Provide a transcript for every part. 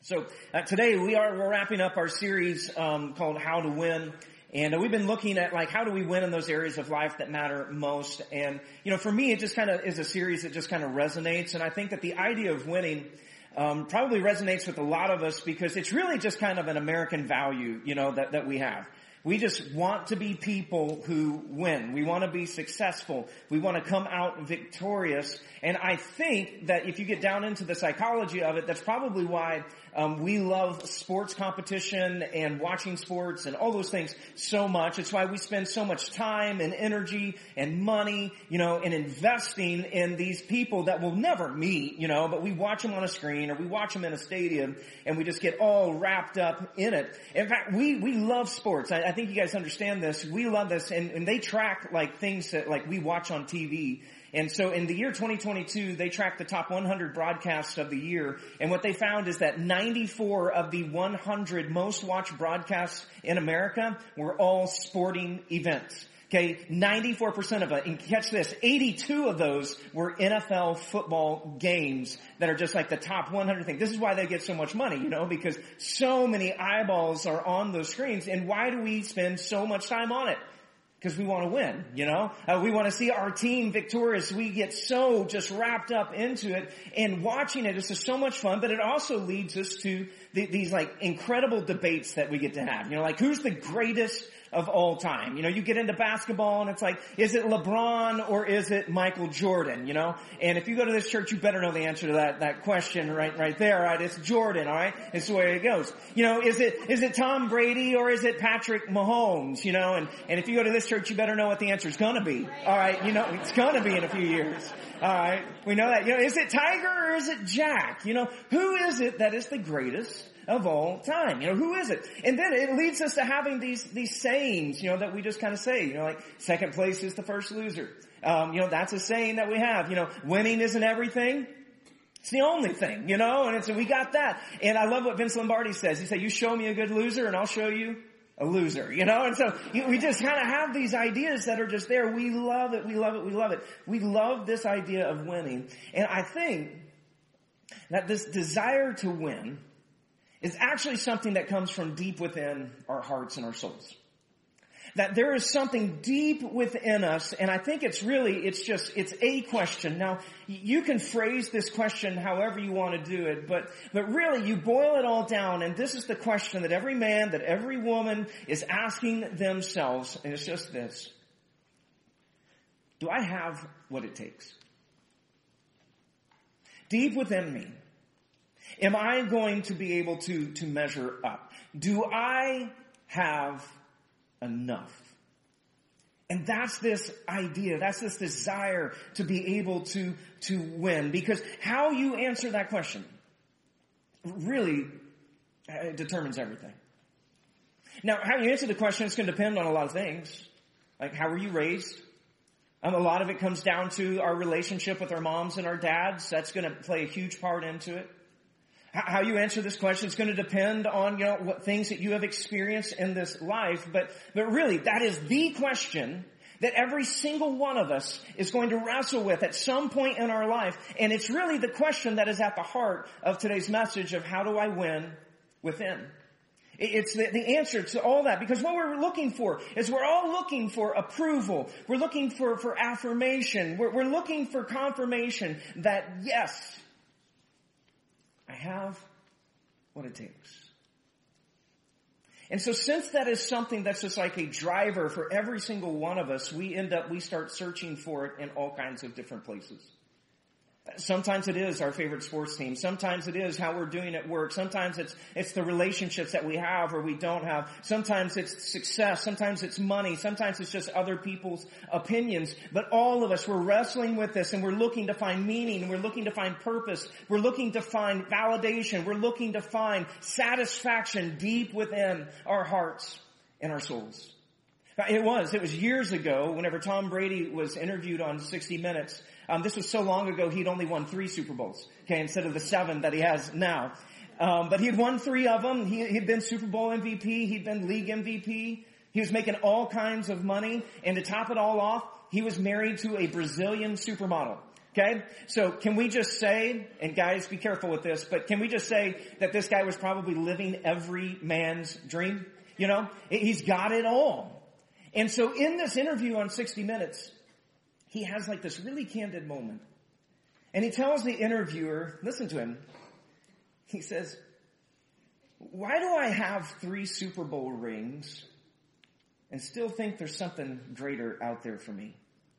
So today we're wrapping up our series called How to Win. And we've been looking at like, how do we win in those areas of life that matter most? And, for me, it just kind of is a series that just kind of resonates. And I think that the idea of winning probably resonates with a lot of us because it's really just kind of an American value, that we have. We just want to be people who win. We want to be successful. We want to come out victorious. And I think that if you get down into the psychology of it, that's probably why we love sports competition and watching sports and all those things so much. It's why we spend so much time and energy and money, and investing in these people that we'll never meet, but we watch them on a screen or we watch them in a stadium and we just get all wrapped up in it. In fact, we love sports. I think you guys understand this. We love this, and they track like things that like we watch on TV. And so in the year 2022, they tracked the top 100 broadcasts of the year. And what they found is that 94 of the 100 most watched broadcasts in America were all sporting events. Okay, 94% of it. And catch this, 82 of those were NFL football games that are just like the top 100 thing. This is why they get so much money, because so many eyeballs are on those screens. And why do we spend so much time on it? Because we want to win, we want to see our team victorious. We get so just wrapped up into it, and watching it is just so much fun, but it also leads us to these like incredible debates that we get to have. Like who's the greatest of all time? You get into basketball and it's like, is it LeBron or is it Michael Jordan? And if you go to this church, you better know the answer to that question right there, right? It's Jordan, all right? It's the way it goes. Is it Tom Brady or is it Patrick Mahomes? And if you go to this church, you better know what the answer is going to be. All right. It's going to be in a few years. All right. We know that. Is it Tiger or is it Jack? Who is it that is the greatest of all time? Who is it? And then it leads us to having these sayings, that we just kind of say, like second place is the first loser. That's a saying that we have, winning isn't everything. It's the only thing, and we got that. And I love what Vince Lombardi says. He said, you show me a good loser and I'll show you a loser, and so we just kind of have these ideas that are just there. We love it. We love it. We love it. We love this idea of winning. And I think that this desire to win is actually something that comes from deep within our hearts and our souls. That there is something deep within us, and I think it's a question. Now, you can phrase this question however you want to do it, but really you boil it all down, and this is the question that every man, that every woman is asking themselves, and it's just this. Do I have what it takes? Deep within me, am I going to be able to measure up? Do I have enough? And that's this idea, that's this desire to be able to win. Because how you answer that question really determines everything. Now, how you answer the question is going to depend on a lot of things. Like, how were you raised? A lot of it comes down to our relationship with our moms and our dads. That's going to play a huge part into it. How you answer this question is going to depend on, what things that you have experienced in this life. But really, that is the question that every single one of us is going to wrestle with at some point in our life. And it's really the question that is at the heart of today's message of how do I win within? It's the answer to all that, because what we're looking for is we're all looking for approval. We're looking for affirmation. We're looking for confirmation that, yes, I have what it takes. And so since that is something that's just like a driver for every single one of us, we start searching for it in all kinds of different places. Sometimes it is our favorite sports team. Sometimes it is how we're doing at work. Sometimes it's the relationships that we have or we don't have. Sometimes it's success. Sometimes it's money. Sometimes it's just other people's opinions. But all of us, we're wrestling with this, and we're looking to find meaning. We're looking to find purpose. We're looking to find validation. We're looking to find satisfaction deep within our hearts and our souls. It was years ago whenever Tom Brady was interviewed on 60 Minutes. This was so long ago, he'd only won 3 Super Bowls, okay, instead of the 7 that he has now. But he had won 3 of them. He'd been Super Bowl MVP. He'd been league MVP. He was making all kinds of money. And to top it all off, he was married to a Brazilian supermodel. Okay? So can we just say, and guys, be careful with this, but can we just say that this guy was probably living every man's dream? You know, he's got it all. And so in this interview on 60 Minutes, he has like this really candid moment. And he tells the interviewer, listen to him. He says, why do I have 3 Super Bowl rings and still think there's something greater out there for me?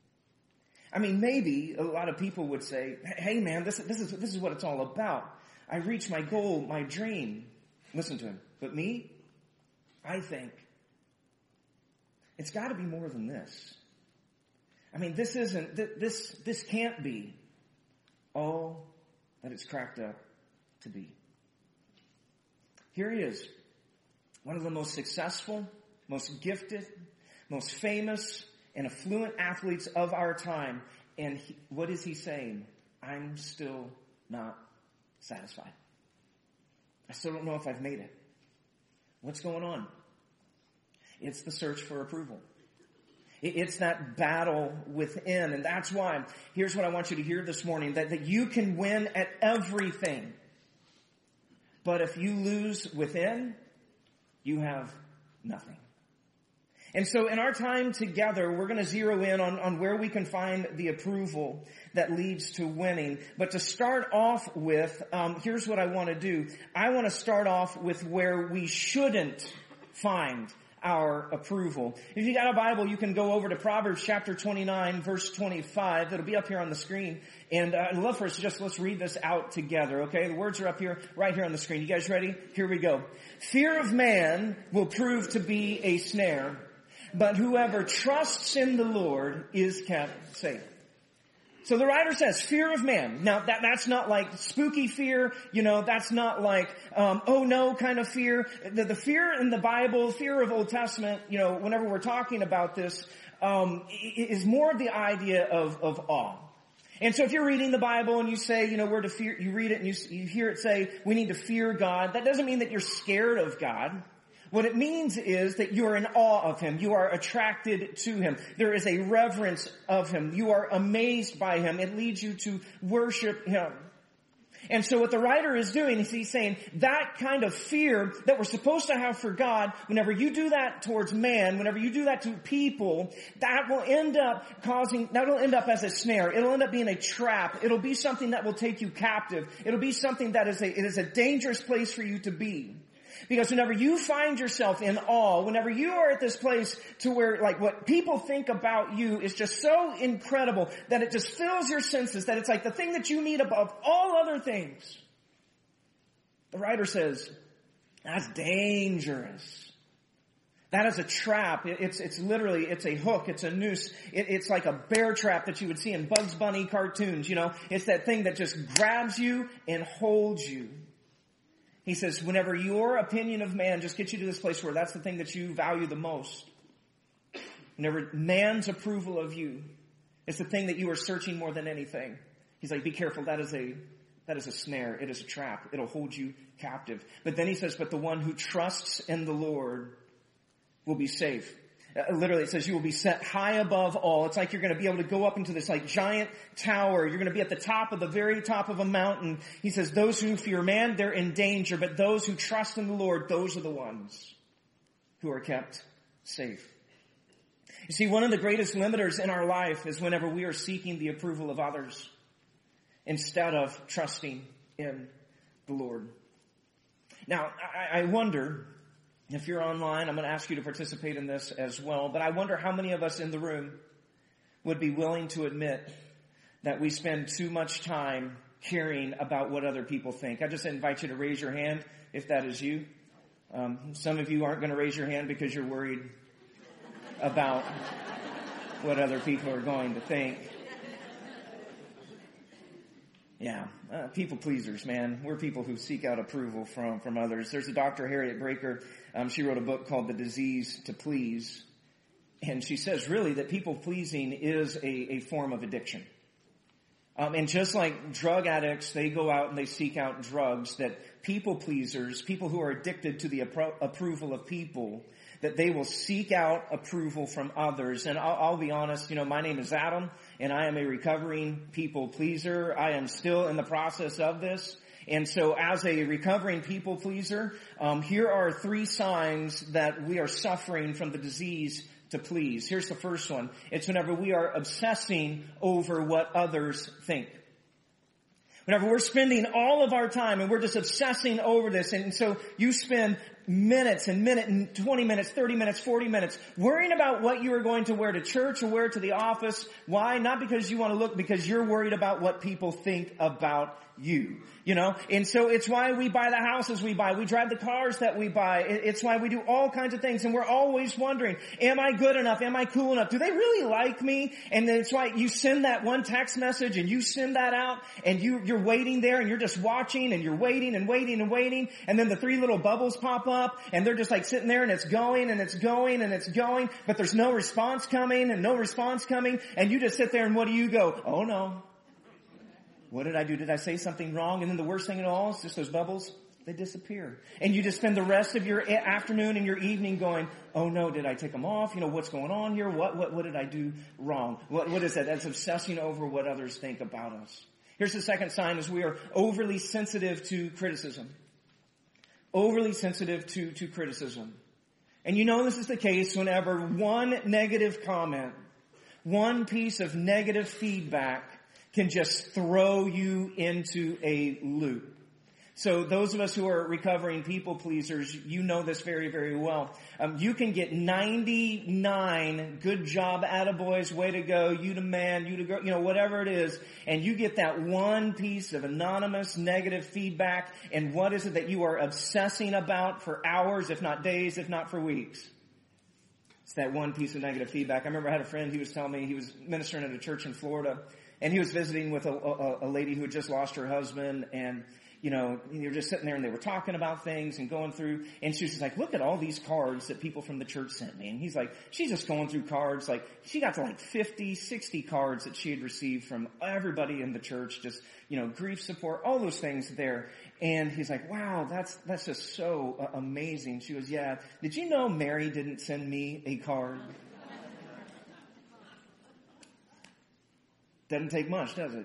I mean, maybe a lot of people would say, hey man, this is what it's all about. I reached my goal, my dream. Listen to him. But me, I think it's got to be more than this. I mean, this can't be all that it's cracked up to be. Here he is, one of the most successful, most gifted, most famous, and affluent athletes of our time. And what is he saying? I'm still not satisfied. I still don't know if I've made it. What's going on? It's the search for approval. It's that battle within. And that's why, here's what I want you to hear this morning, that you can win at everything. But if you lose within, you have nothing. And so in our time together, we're going to zero in on where we can find the approval that leads to winning. But to start off with, here's what I want to do. I want to start off with where we shouldn't find our approval. If you got a Bible, you can go over to Proverbs chapter 29, verse 25. It'll be up here on the screen. And I'd love for us to let's read this out together, okay? The words are up here, right here on the screen. You guys ready? Here we go. Fear of man will prove to be a snare, but whoever trusts in the Lord is kept safe. So the writer says, fear of man. Now that's not like spooky fear, that's not like, oh no kind of fear. The fear in the Bible, fear of Old Testament, whenever we're talking about this, is more of the idea of awe. And so if you're reading the Bible and you say, we're to fear, you read it and you hear it say, we need to fear God, that doesn't mean that you're scared of God. What it means is that you are in awe of Him. You are attracted to Him. There is a reverence of Him. You are amazed by Him. It leads you to worship Him. And so what the writer is doing is he's saying that kind of fear that we're supposed to have for God, whenever you do that towards man, whenever you do that to people, that'll end up as a snare. It'll end up being a trap. It'll be something that will take you captive. It'll be something that it is a dangerous place for you to be. Because whenever you find yourself in awe, whenever you are at this place to where like what people think about you is just so incredible that it just fills your senses, that it's like the thing that you need above all other things. The writer says, that's dangerous. That is a trap. It's literally, it's a hook. It's a noose. It's like a bear trap that you would see in Bugs Bunny cartoons, It's that thing that just grabs you and holds you. He says, whenever your opinion of man just gets you to this place where that's the thing that you value the most, whenever man's approval of you is the thing that you are searching more than anything, he's like, be careful, that is a snare, it is a trap, it'll hold you captive. But then he says, but the one who trusts in the Lord will be safe. Literally, it says you will be set high above all. It's like you're going to be able to go up into this like giant tower. You're going to be at the top of the very top of a mountain. He says those who fear man, they're in danger. But those who trust in the Lord, those are the ones who are kept safe. You see, one of the greatest limiters in our life is whenever we are seeking the approval of others instead of trusting in the Lord. Now, I wonder, if you're online, I'm going to ask you to participate in this as well. But I wonder how many of us in the room would be willing to admit that we spend too much time caring about what other people think. I just invite you to raise your hand if that is you. Some of you aren't going to raise your hand because you're worried about what other people are going to think. Yeah, people pleasers, man. We're people who seek out approval from others. There's a Dr. Harriet Breaker. She wrote a book called The Disease to Please. And she says really that people pleasing is a form of addiction. And just like drug addicts, they go out and they seek out drugs, that people pleasers, people who are addicted to the approval of people, that they will seek out approval from others. And I'll be honest, my name is Adam, and I am a recovering people pleaser. I am still in the process of this. And so as a recovering people pleaser, here are 3 signs that we are suffering from the disease to please. Here's the first one. It's whenever we are obsessing over what others think. Whenever we're spending all of our time and we're just obsessing over this, and so you spend minutes and 20 minutes, 30 minutes, 40 minutes worrying about what you are going to wear to church or wear to the office. Why? Not because you want to look, because you're worried about what people think about you. And so it's why we buy the houses we buy. We drive the cars that we buy. It's why we do all kinds of things. And we're always wondering, am I good enough? Am I cool enough? Do they really like me? And then it's why you send that one text message and you send that out and you're waiting there and you're just watching and you're waiting and waiting and waiting. And then the 3 little bubbles pop up and they're just like sitting there and it's going and it's going and it's going, but there's no response coming and no response coming. And you just sit there and what do you go? Oh no. What did I do? Did I say something wrong? And then the worst thing of all is just those bubbles, they disappear. And you just spend the rest of your afternoon and your evening going, oh no, did I take them off? What's going on here? What did I do wrong? What is that? That's obsessing over what others think about us. Here's the second sign, is we are overly sensitive to criticism. Overly sensitive to criticism. And this is the case whenever one negative comment, one piece of negative feedback can just throw you into a loop. So those of us who are recovering people pleasers, you know this very, very well. You can get 99 good job, attaboys, way to go, you the man, you the girl, whatever it is. And you get that one piece of anonymous negative feedback. And what is it that you are obsessing about for hours, if not days, if not for weeks? It's that one piece of negative feedback. I remember I had a friend, he was telling me he was ministering at a church in Florida. And he was visiting with a lady who had just lost her husband, and they were just sitting there and they were talking about things and going through, and she was just like, look at all these cards that people from the church sent me. And he's like, she's just going through cards, like she got to 50, 60 cards that she had received from everybody in the church, just, grief support, all those things there. And he's like, wow, that's just so amazing. She goes, yeah, did you know Mary didn't send me a card? Doesn't take much, does it?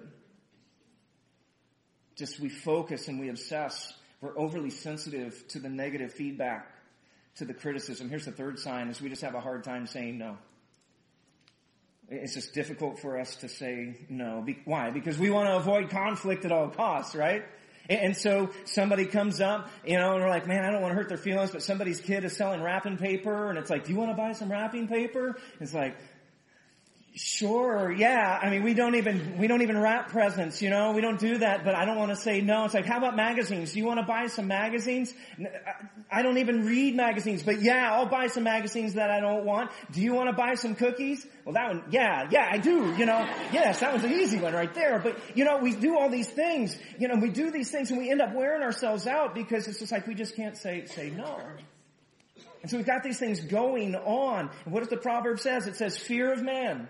Just we focus and we obsess. We're overly sensitive to the negative feedback, to the criticism. Here's the third sign, is we just have a hard time saying no. It's just difficult for us to say no. Why? Because we want to avoid conflict at all costs, right? And so somebody comes up, and we're like, man, I don't want to hurt their feelings, but somebody's kid is selling wrapping paper, and it's like, do you want to buy some wrapping paper? It's like, sure, yeah. I mean, we don't even wrap presents, we don't do that, but I don't want to say no. It's like, how about magazines? Do you want to buy some magazines? I don't even read magazines, but yeah, I'll buy some magazines that I don't want. Do you want to buy some cookies? Well, that one, yeah, I do, yes, that was an easy one right there. But, we do all these things, we do these things and we end up wearing ourselves out because it's just like we just can't say no. And so we've got these things going on. And what does the proverb says? It says, fear of man.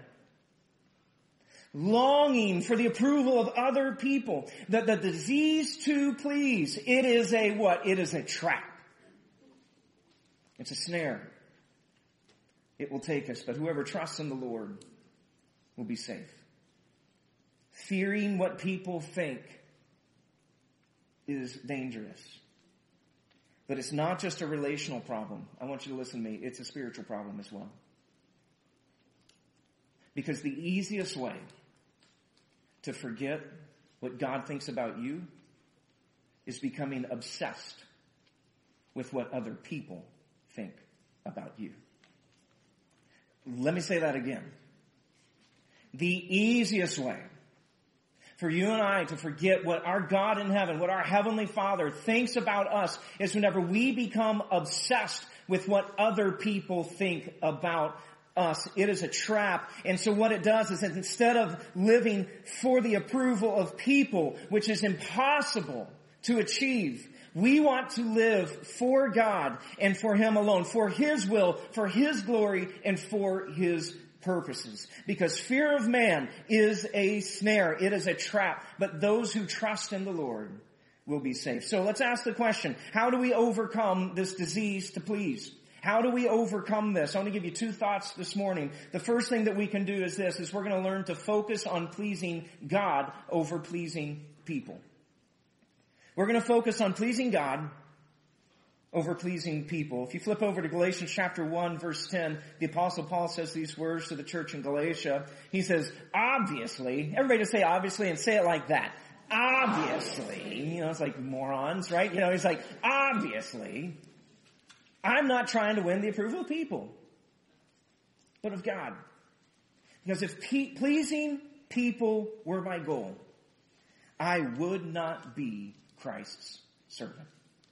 Longing for the approval of other people. The disease to please. It is a what? It is a trap. It's a snare. It will take us. But whoever trusts in the Lord will be safe. Fearing what people think is dangerous. But it's not just a relational problem. I want you to listen to me. It's a spiritual problem as well. Because the easiest way to forget what God thinks about you is becoming obsessed with what other people think about you. Let me say that again. The easiest way for you and I to forget what our God in heaven, what our Heavenly Father thinks about us, is whenever we become obsessed with what other people think about us. It is a trap. And so what it does is that instead of living for the approval of people, which is impossible to achieve, we want to live for God and for Him alone, for His will, for His glory, and for His purposes. Because fear of man is a snare. It is a trap. But those who trust in the Lord will be safe. So let's ask the question, how do we overcome this disease to please? How do we overcome this? I want to give you two thoughts this morning. The first thing that we can do is this, is we're going to learn to focus on pleasing God over pleasing people. We're going to focus on pleasing God over pleasing people. If you flip over to Galatians chapter 1, verse 10, the Apostle Paul says these words to the church in Galatia. He says, obviously, everybody just say obviously and say it like that. Obviously, it's like morons, right? He's like, obviously, I'm not trying to win the approval of people, but of God. Because if pleasing people were my goal, I would not be Christ's servant.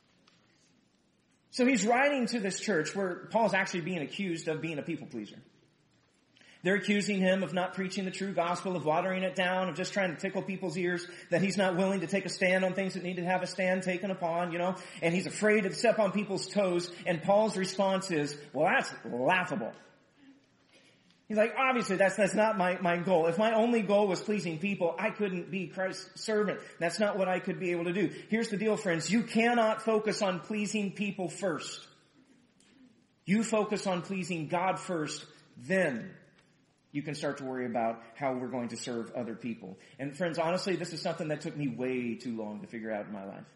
So he's writing to this church where Paul's actually being accused of being a people pleaser. They're accusing him of not preaching the true gospel, of watering it down, of just trying to tickle people's ears, that he's not willing to take a stand on things that need to have a stand taken upon, and he's afraid to step on people's toes. And Paul's response is, well, that's laughable. He's like, obviously, that's not my goal. If my only goal was pleasing people, I couldn't be Christ's servant. That's not what I could be able to do. Here's the deal, friends. You cannot focus on pleasing people first. You focus on pleasing God first, then you can start to worry about how we're going to serve other people. And friends, honestly, this is something that took me way too long to figure out in my life.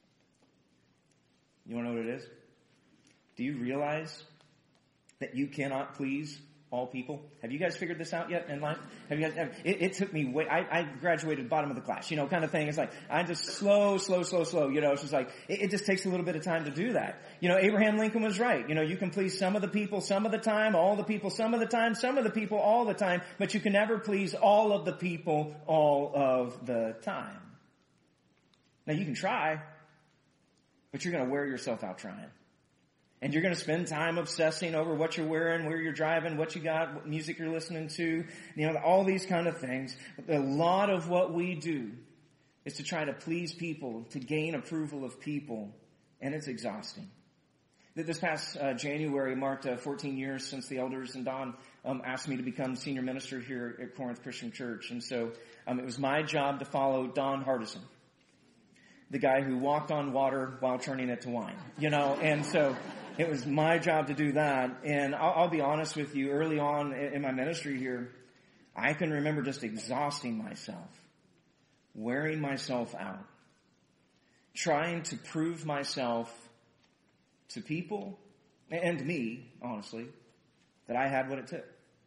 You want to know what it is? Do you realize that you cannot please all people? Have you guys figured this out yet in life? It took me way, I graduated bottom of the class, kind of thing. It's like, I'm just slow. It's just like, it just takes a little bit of time to do that. Abraham Lincoln was right. You can please some of the people some of the time, all the people some of the time, some of the people all the time, but you can never please all of the people all of the time. Now you can try, but you're going to wear yourself out trying. And you're going to spend time obsessing over what you're wearing, where you're driving, what you got, what music you're listening to, all these kind of things. But a lot of what we do is to try to please people, to gain approval of people, and it's exhausting. This past January marked 14 years since the elders and Don asked me to become senior minister here at Corinth Christian Church. And so it was my job to follow Don Hardison, the guy who walked on water while turning it to wine, and so it was my job to do that. And I'll be honest with you, early on in my ministry here, I can remember just exhausting myself, wearing myself out, trying to prove myself to people and me, honestly, that I had what it took.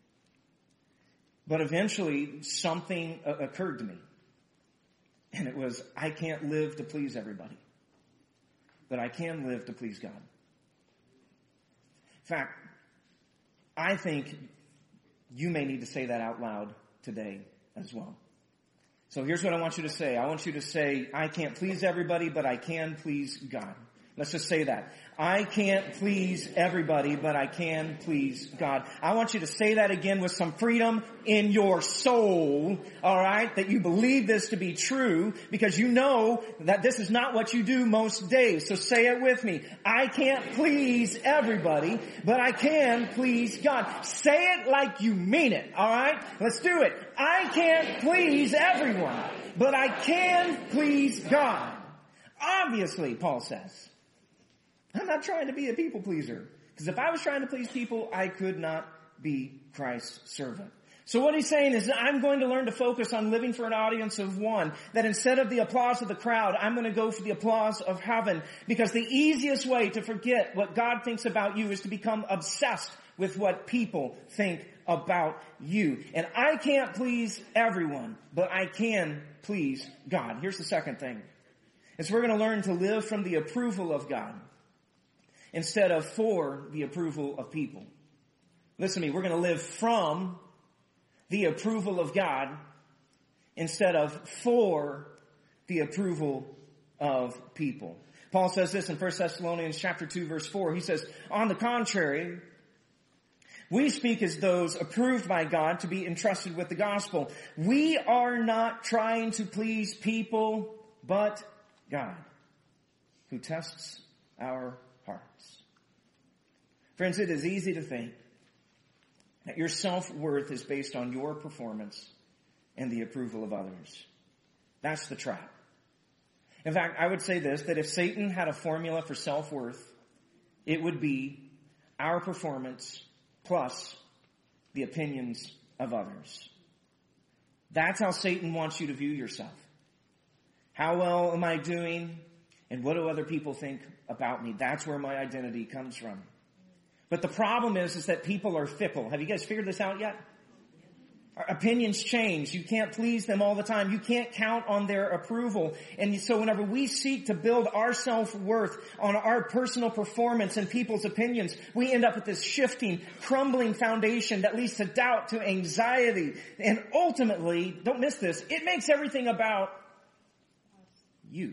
But eventually something occurred to me. And it was, I can't live to please everybody, but I can live to please God. In fact, I think you may need to say that out loud today as well. So here's what I want you to say. I want you to say, I can't please everybody, but I can please God. Let's just say that. I can't please everybody, but I can please God. I want you to say that again with some freedom in your soul, alright? That you believe this to be true, because you know that this is not what you do most days. So say it with me. I can't please everybody, but I can please God. Say it like you mean it, alright? Let's do it. I can't please everyone, but I can please God. Obviously, Paul says, I'm not trying to be a people pleaser. Because if I was trying to please people, I could not be Christ's servant. So what he's saying is that I'm going to learn to focus on living for an audience of one. That instead of the applause of the crowd, I'm going to go for the applause of heaven. Because the easiest way to forget what God thinks about you is to become obsessed with what people think about you. And I can't please everyone, but I can please God. Here's the second thing. Is we're going to learn to live from the approval of God instead of for the approval of people. Listen to me, we're going to live from the approval of God instead of for the approval of people. Paul says this in 1 Thessalonians chapter 2 verse 4. He says, on the contrary, we speak as those approved by God to be entrusted with the gospel. We are not trying to please people, but God, who tests our hearts. Friends, it is easy to think That your self-worth is based on your performance and the approval of others. That's the trap. In fact, I would say this, that if Satan had a formula for self-worth, it would be our performance plus the opinions of others. That's how Satan wants you to view yourself. How well am I doing? And what do other people think about me? That's where my identity comes from. But the problem is that people are fickle. Have you guys figured this out yet? Our opinions change. You can't please them all the time. You can't count on their approval. And so whenever we seek to build our self-worth on our personal performance and people's opinions, we end up with this shifting, crumbling foundation that leads to doubt, to anxiety. And ultimately, don't miss this, it makes everything about you.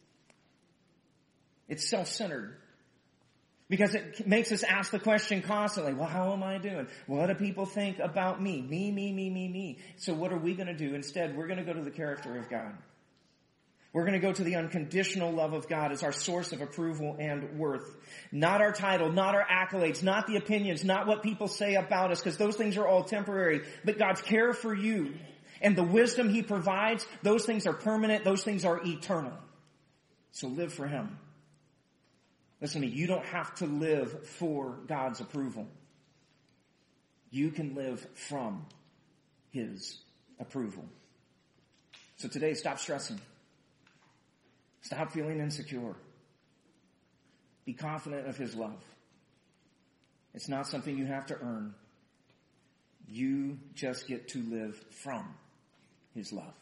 It's self-centered. Because it makes us ask the question constantly, well, how am I doing? What do people think about me? Me. So what are we going to do? Instead, we're going to go to the character of God. We're going to go to the unconditional love of God as our source of approval and worth. Not our title, not our accolades, not the opinions, not what people say about us, because those things are all temporary. But God's care for you and the wisdom He provides, those things are permanent, those things are eternal. So live for Him. Listen to me, you don't have to live for God's approval. You can live from His approval. So today, stop stressing. Stop feeling insecure. Be confident of His love. It's not something you have to earn. You just get to live from His love.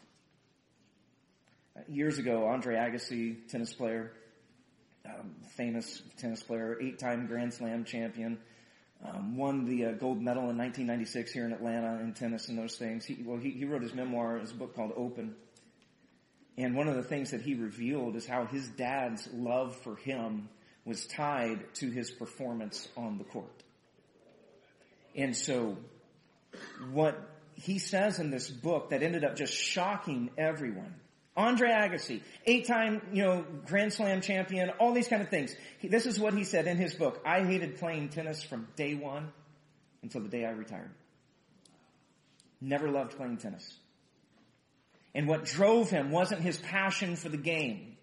Years ago, Andre Agassi, tennis player, famous tennis player, 8-time Grand Slam champion, won the gold medal in 1996 here in Atlanta in tennis and those things. He wrote his memoir, his book called Open. And one of the things that he revealed is how his dad's love for him was tied to his performance on the court. And so what he says in this book that ended up just shocking everyone, Andre Agassi, 8-time, Grand Slam champion, all these kind of things. This is what he said in his book. I hated playing tennis from day one until the day I retired. Never loved playing tennis. And what drove him wasn't his passion for the game,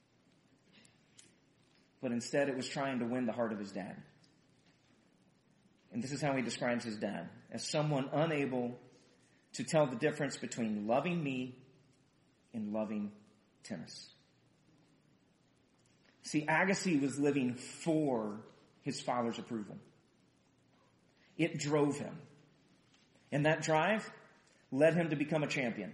but instead it was trying to win the heart of his dad. And this is how he describes his dad, as someone unable to tell the difference between loving me in loving tennis. See, Agassi was living for his father's approval. It drove him. And that drive led him to become a champion.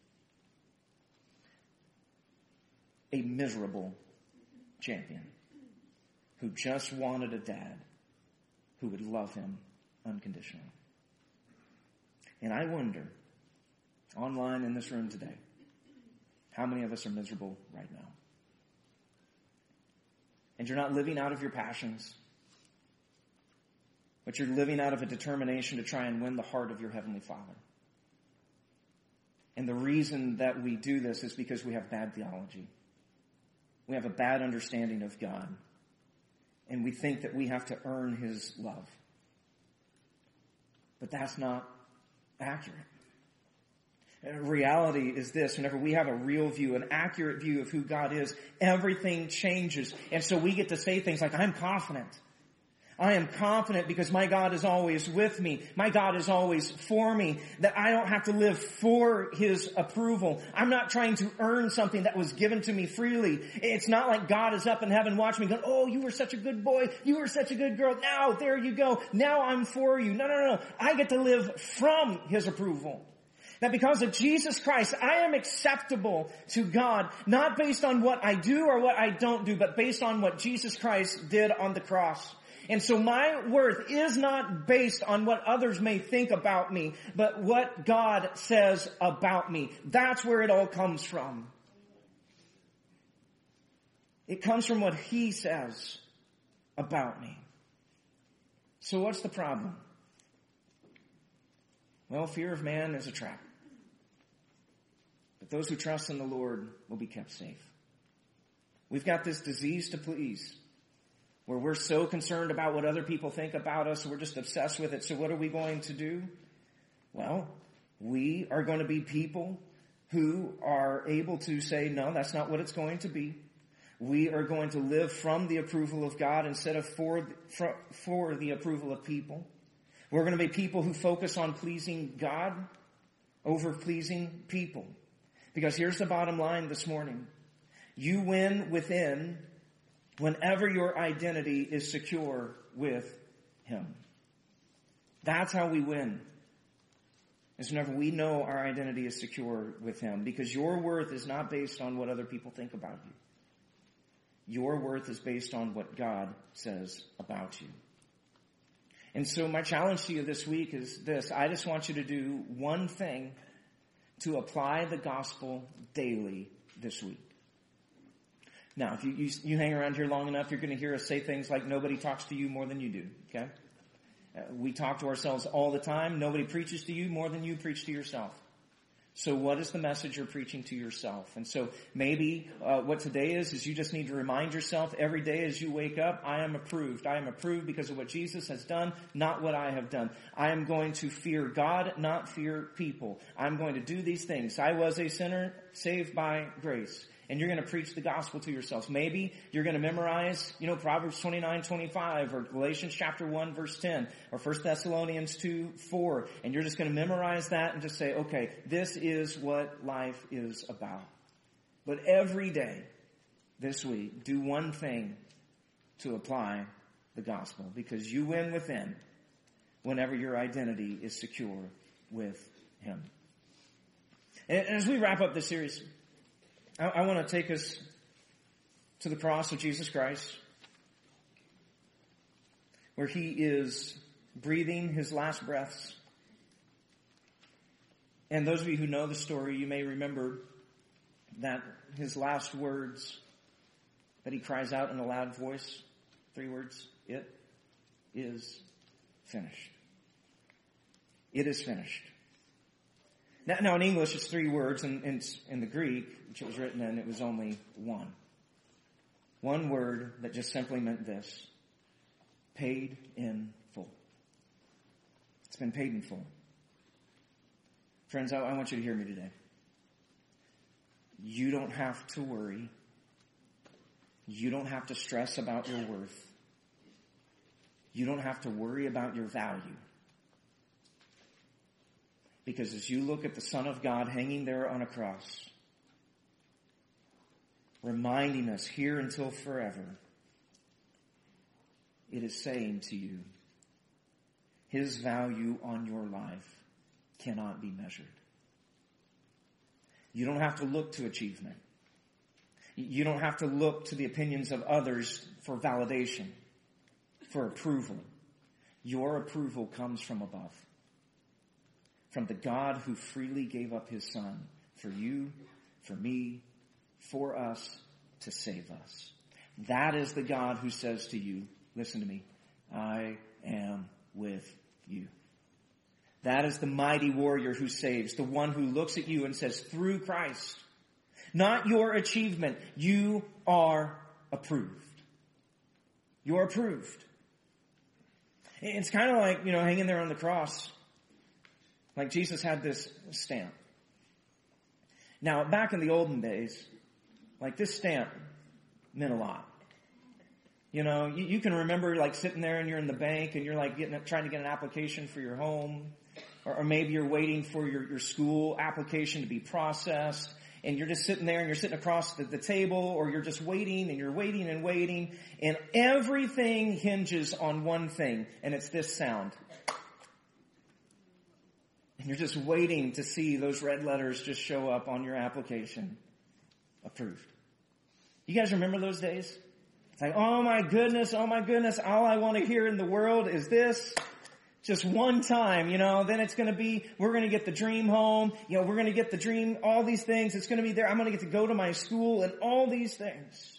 A miserable champion who just wanted a dad who would love him unconditionally. And I wonder, online in this room today, how many of us are miserable right now? And you're not living out of your passions, but you're living out of a determination to try and win the heart of your Heavenly Father. And the reason that we do this is because we have bad theology. We have a bad understanding of God. And we think that we have to earn His love. But that's not accurate. Reality is this: whenever we have a real view, an accurate view of who God is, everything changes. And so we get to say things like, I'm confident. I am confident because my God is always with me. My God is always for me. That I don't have to live for His approval. I'm not trying to earn something that was given to me freely. It's not like God is up in heaven watching me going, oh, you were such a good boy. You were such a good girl. Now, there you go. Now I'm for you. No. I get to live from His approval. That because of Jesus Christ, I am acceptable to God, not based on what I do or what I don't do, but based on what Jesus Christ did on the cross. And so my worth is not based on what others may think about me, but what God says about me. That's where it all comes from. It comes from what He says about me. So what's the problem? Well, fear of man is a trap. But those who trust in the Lord will be kept safe. We've got this disease to please. where we're so concerned about what other people think about us, we're just obsessed with it. So what are we going to do? Well, we are going to be people who are able to say, no, that's not what it's going to be. We are going to live from the approval of God instead of for the approval of people. We're going to be people who focus on pleasing God over pleasing people. Because here's the bottom line this morning. You win within whenever your identity is secure with Him. That's how we win. Is whenever we know our identity is secure with Him. Because your worth is not based on what other people think about you. Your worth is based on what God says about you. And so my challenge to you this week is this. I just want you to do one thing to apply the gospel daily this week. Now, if you hang around here long enough, you're going to hear us say things like, nobody talks to you more than you do, okay? We talk to ourselves all the time. Nobody preaches to you more than you preach to yourself. So what is the message you're preaching to yourself? And so maybe what today is you just need to remind yourself every day as you wake up, I am approved. I am approved because of what Jesus has done, not what I have done. I am going to fear God, not fear people. I'm going to do these things. I was a sinner saved by grace. And you're going to preach the gospel to yourselves. Maybe you're going to memorize, Proverbs 29:25 or Galatians chapter 1 verse 10 or 1 Thessalonians 2:4. And you're just going to memorize that and just say, okay, this is what life is about. But every day this week, do one thing to apply the gospel because you win within whenever your identity is secure with Him. And as we wrap up this series, I want to take us to the cross of Jesus Christ, where He is breathing His last breaths. And those of you who know the story, you may remember that His last words that He cries out in a loud voice, 3 words, it is finished. It is finished. Now in English it's 3 words, and in the Greek, which it was written in, it was only 1. One word that just simply meant this: paid in full. It's been paid in full. Friends, I want you to hear me today. You don't have to worry. You don't have to stress about your worth. You don't have to worry about your value. Because as you look at the Son of God hanging there on a cross, reminding us here until forever, it is saying to you, His value on your life cannot be measured. You don't have to look to achievement. You don't have to look to the opinions of others for validation, for approval. Your approval comes from above. From the God who freely gave up His Son for you, for me, for us, to save us. That is the God who says to you, listen to me, I am with you. That is the mighty warrior who saves, the one who looks at you and says, through Christ, not your achievement, you are approved. You're approved. It's kind of like, hanging there on the cross. Like Jesus had this stamp. Now, back in the olden days, like this stamp meant a lot. You can remember like sitting there and you're in the bank and you're like trying to get an application for your home. Or maybe you're waiting for your school application to be processed. And you're just sitting there and you're sitting across the table, or you're just waiting and you're waiting and waiting. And everything hinges on one thing, and it's this sound. And you're just waiting to see those red letters just show up on your application. Approved. You guys remember those days? It's like, oh my goodness, all I want to hear in the world is this. Just one time, then it's going to be, we're going to get the dream home, we're going to get the dream, all these things. It's going to be there. I'm going to get to go to my school and all these things.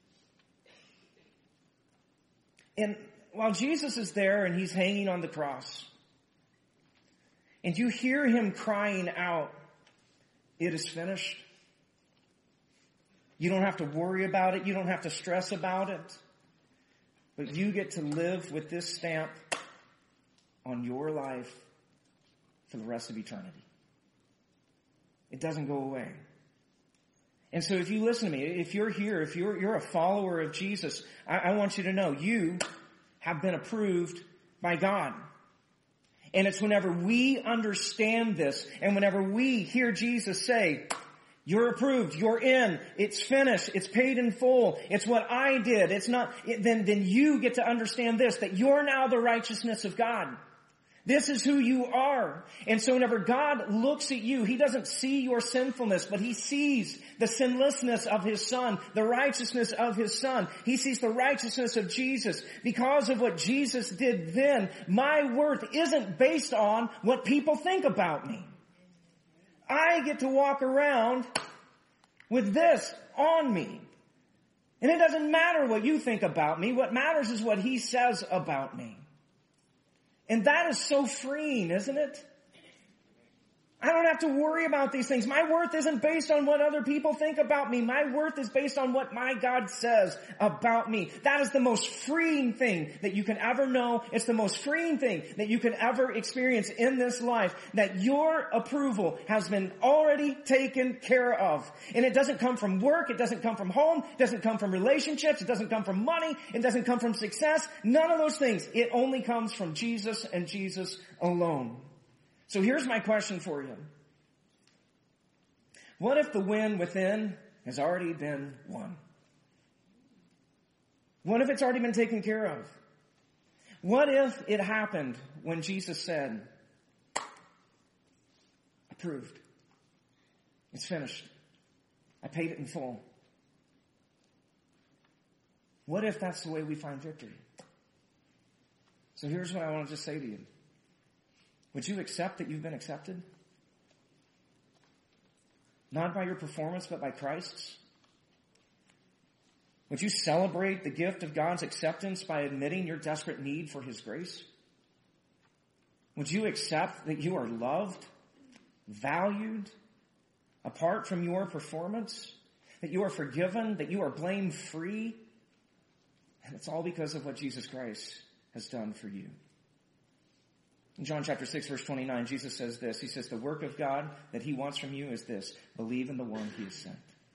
And while Jesus is there and He's hanging on the cross, and you hear Him crying out, it is finished. You don't have to worry about it. You don't have to stress about it. But you get to live with this stamp on your life for the rest of eternity. It doesn't go away. And so if you listen to me, if you're here, if you're a follower of Jesus, I want you to know you have been approved by God. And it's whenever we understand this and whenever we hear Jesus say, you're approved, you're in, it's finished, it's paid in full, it's what I did, it's not, then you get to understand this, that you're now the righteousness of God. This is who you are. And so whenever God looks at you, He doesn't see your sinfulness, but He sees the sinlessness of His Son, the righteousness of His Son. He sees the righteousness of Jesus. Because of what Jesus did then, my worth isn't based on what people think about me. I get to walk around with this on me. And it doesn't matter what you think about me. What matters is what He says about me. And that is so freeing, isn't it? I don't have to worry about these things. My worth isn't based on what other people think about me. My worth is based on what my God says about me. That is the most freeing thing that you can ever know. It's the most freeing thing that you can ever experience in this life. That your approval has been already taken care of. And it doesn't come from work. It doesn't come from home. It doesn't come from relationships. It doesn't come from money. It doesn't come from success. None of those things. It only comes from Jesus and Jesus alone. So here's my question for you. What if the win within has already been won? What if it's already been taken care of? What if it happened when Jesus said, approved. It's finished. I paid it in full. What if that's the way we find victory? So here's what I want to just say to you. Would you accept that you've been accepted? Not by your performance, but by Christ's? Would you celebrate the gift of God's acceptance by admitting your desperate need for His grace? Would you accept that you are loved, valued, apart from your performance? That you are forgiven, that you are blame-free? And it's all because of what Jesus Christ has done for you. In John chapter 6, verse 29, Jesus says this. He says, the work of God that He wants from you is this: believe in the one He has sent.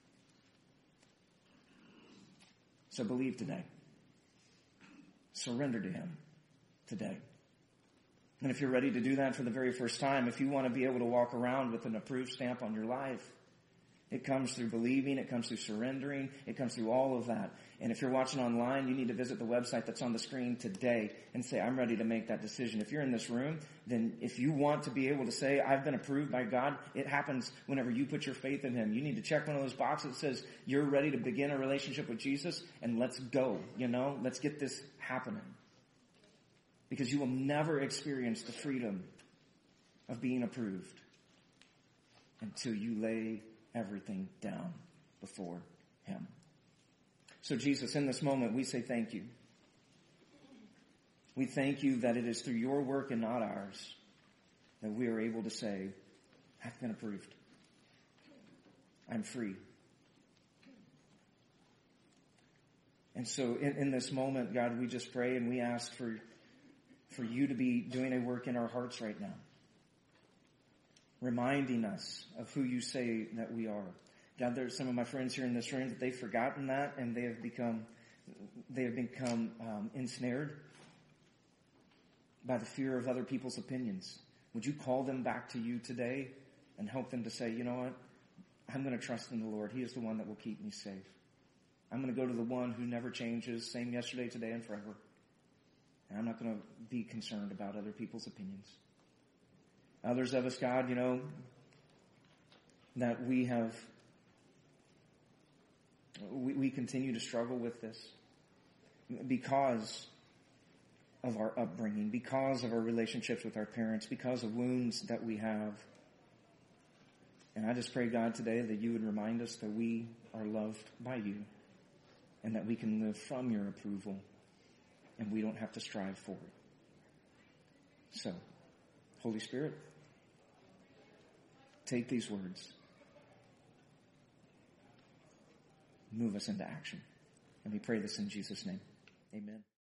So believe today. Surrender to Him today. And if you're ready to do that for the very first time, if you want to be able to walk around with an approved stamp on your life, it comes through believing, it comes through surrendering, it comes through all of that. And if you're watching online, you need to visit the website that's on the screen today and say, I'm ready to make that decision. If you're in this room, then if you want to be able to say, I've been approved by God, it happens whenever you put your faith in Him. You need to check one of those boxes that says, you're ready to begin a relationship with Jesus, and let's go, let's get this happening. Because you will never experience the freedom of being approved until you lay everything down before Him. So Jesus, in this moment, we say thank you. We thank you that it is through your work and not ours that we are able to say, I've been approved. I'm free. And so in this moment, God, we just pray and we ask for you to be doing a work in our hearts right now. Reminding us of who you say that we are. God, there's some of my friends here in this room that they've forgotten that, and they have become ensnared by the fear of other people's opinions. Would you call them back to you today and help them to say, you know what? I'm going to trust in the Lord. He is the one that will keep me safe. I'm going to go to the one who never changes, same yesterday, today, and forever. And I'm not going to be concerned about other people's opinions. Others of us, God, that we continue to struggle with this because of our upbringing, because of our relationships with our parents, because of wounds that we have. And I just pray, God, today that you would remind us that we are loved by you and that we can live from your approval and we don't have to strive for it. So, Holy Spirit, take these words, move us into action. And we pray this in Jesus' name. Amen.